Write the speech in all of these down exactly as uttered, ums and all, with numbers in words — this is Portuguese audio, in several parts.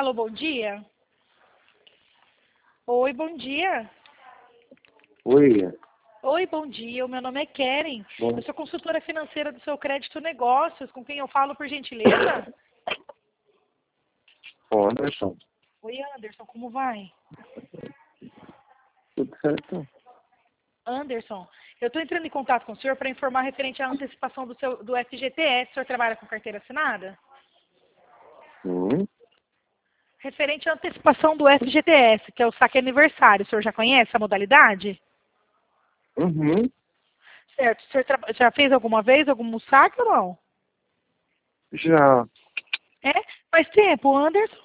Alô, bom dia. Oi, bom dia. Oi, Oi, bom dia. O meu nome é Keren. bom, Eu sou consultora financeira do seu Crédito Negócios. Com quem eu falo, por gentileza? bom, Anderson, Oi, Anderson, como vai? tudo certo? Anderson, eu estou entrando em contato com o senhor para informar referente à antecipação do, seu, do F G T S. O senhor trabalha com carteira assinada? Sim, Referente à antecipação do F G T S, que é o saque aniversário. O senhor já conhece a modalidade? uhum, Certo. O senhor tra- já fez alguma vez algum saque ou não? já É? Faz tempo, Anderson?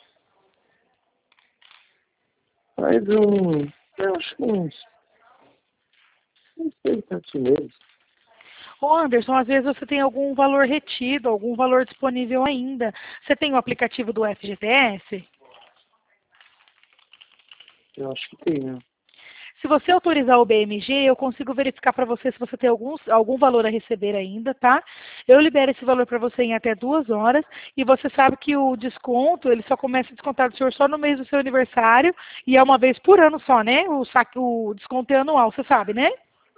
faz um, eu acho que uns, não sei, sete meses. Ô Anderson, às vezes você tem algum valor retido, algum valor disponível ainda. Você tem o aplicativo do F G T S? Eu acho que tenho. Se você autorizar o B M G, eu consigo verificar para você se você tem alguns, algum valor a receber ainda, tá? Eu libero esse valor para você em até duas horas e você sabe que o desconto, ele só começa a descontar do senhor só no mês do seu aniversário e é uma vez por ano só, né? O, saque, o desconto é anual, você sabe, né?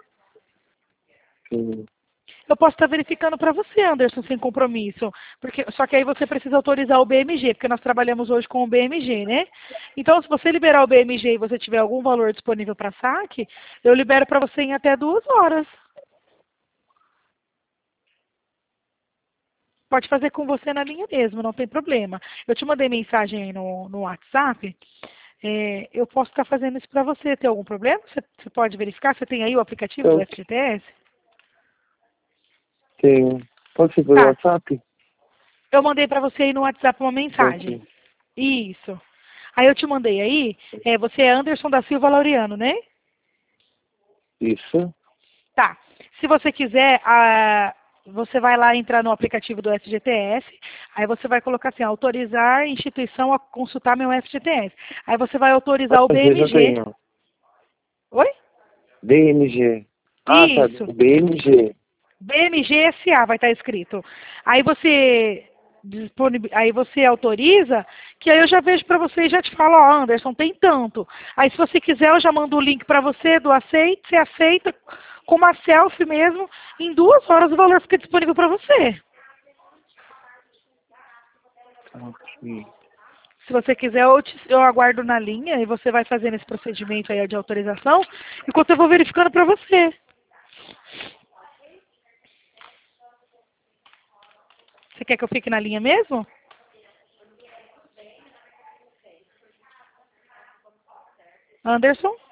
Sim, Eu posso estar verificando para você, Anderson, sem compromisso. Porque, só que aí você precisa autorizar o B M G, porque nós trabalhamos hoje com o B M G, né? Então, se você liberar o B M G e você tiver algum valor disponível para saque, eu libero para você em até duas horas. Pode fazer com você na linha mesmo, não tem problema. Eu te mandei mensagem aí no, no WhatsApp. É, eu posso estar fazendo isso para você. Tem algum problema? Você, você pode verificar? Você tem aí o aplicativo do então, F G T S? tenho. Pode ser pelo Tá. WhatsApp? Eu mandei para você aí no WhatsApp uma Então, mensagem. sim, Isso. Aí eu te mandei aí, é, você é Anderson da Silva Laureano, né? isso, Tá. Se você quiser, ah, você vai lá entrar no aplicativo do F G T S, aí você vai colocar assim, autorizar a instituição a consultar meu F G T S. Aí você vai autorizar o mas eu já B M G. tenho. Oi? B M G. Ah, tá, Isso. do B M G. B M G S A vai estar escrito. Aí você disponib- aí você autoriza, que aí eu já vejo para você e já te falo, ó, Anderson, tem tanto. Aí se você quiser, eu já mando o link para você do aceite, você aceita com uma selfie mesmo, em duas horas o valor fica disponível para você. Ok. Se você quiser, eu, te- eu aguardo na linha e você vai fazendo esse procedimento aí de autorização, enquanto eu vou verificando para você. Você quer que eu fique na linha mesmo? Anderson?